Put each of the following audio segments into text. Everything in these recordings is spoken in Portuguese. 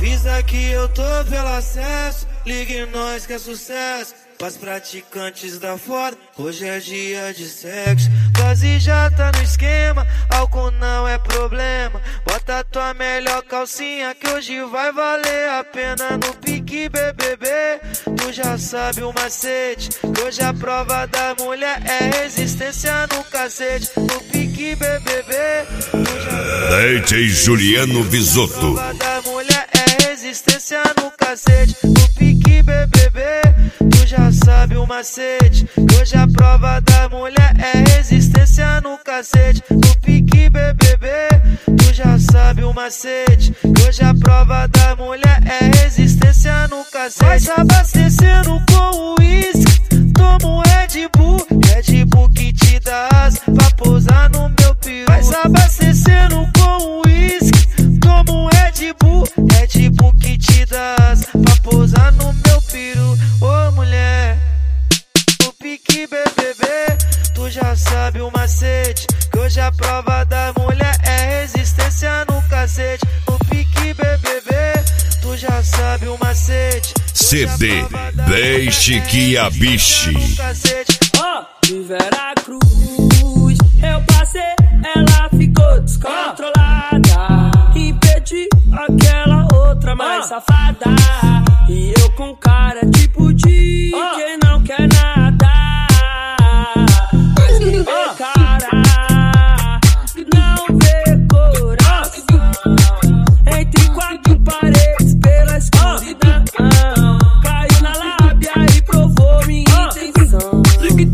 Avisa que eu tô pelo acesso, ligue nós que é sucesso. Pras praticantes da foda, hoje é dia de sexo. Quase já tá no esquema, álcool não é problema. Bota tua melhor calcinha que hoje vai valer a pena. No pique BBB, tu já sabe o macete, que hoje a prova da mulher é resistência no cacete. No pique BBB, tu já sabe DJ Juliano Visotto. a prova da mulher é resistência no cacete. No pique BBB, tu já sabe o macete, que hoje a prova da mulher é resistência no cacete. No pique BBB, tu já sabe o macete, que hoje a prova da mulher é resistência no cacete. Vai se abastecendo com o uísque, toma um Red Bull que te dá asa pra pousar no meu peru. Vai se abastecendo com o uísque, toma um Red Bull que te dá asa pra pousar no meu peru. Ô mulher, no pique BBB, tu já sabe o macete, que hoje a prova da mulher é resistência no cacete. No pique BBB, tu já sabe o macete. CD Deixe que a biche. De Veracruz eu passei, ela ficou descontrolada. Impedi aquela outra mais safada. E eu com cara tipo de quem não quer nada. Mas quem vê cara não vê coração. Entre quatro paredes pela escuridão, caiu na lábia e provou minha intenção.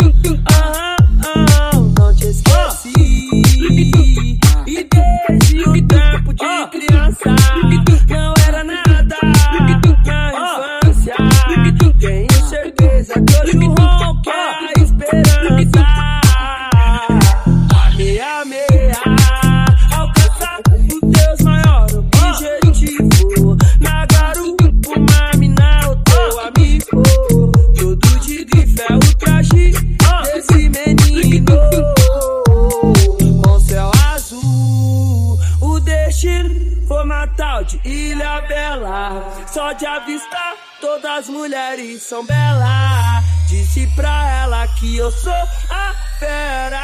Não te esqueci. E desde o tempo de criança não era nada na infância. Tenho certeza que hoje o ronco é a esperança. Meia, alcançar o Deus maior objetivo. Na garupa, uma mina, o teu amigo. Todo de grife é o traje desse menino. Com céu azul, o destino foi uma tal de Ilha Bela. Só de avistar, todas as mulheres são belas. Disse pra ela que eu sou a fera.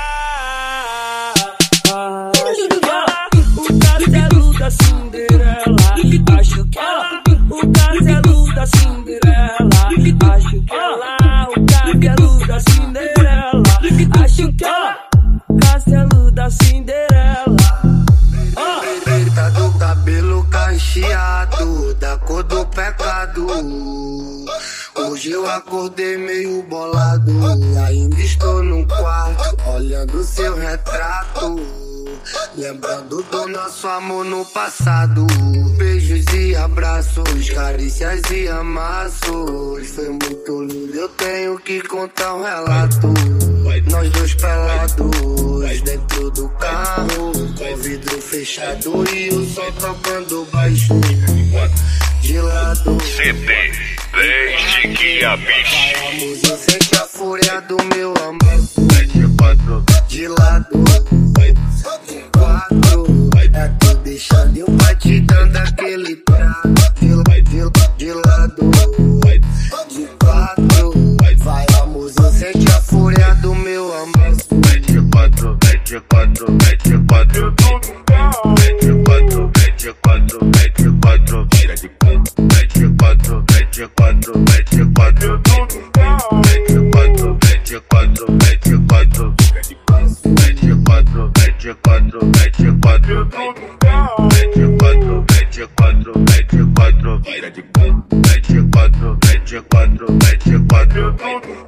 Acho que ela, o castelo da Cinderela. Acho que ela, o castelo da Cinderela. Acho que ela, o castelo da Cinderela. Acho que ela, o castelo da Cinderela. Preta do cabelo cacheado, da cor do pecado. Hoje eu acordei meio bolado, ainda estou no quarto, olhando seu retrato, lembrando do nosso amor no passado. Beijos e abraços, carícias e amassos. Foi muito lindo, eu tenho que contar um relato. Nós dois pelados, dentro do carro, com vidro fechado e o sol tocando baixo. De lado, CD Deixe que a biche. vamos, eu sente a fúria do meu amor. De lado, de quatro, é tu deixando eu batidando aquele prato. De lado, de quatro, vai amor, eu sente a fúria do meu amor. Vira de 4, mete 4, mete 4, mete 4.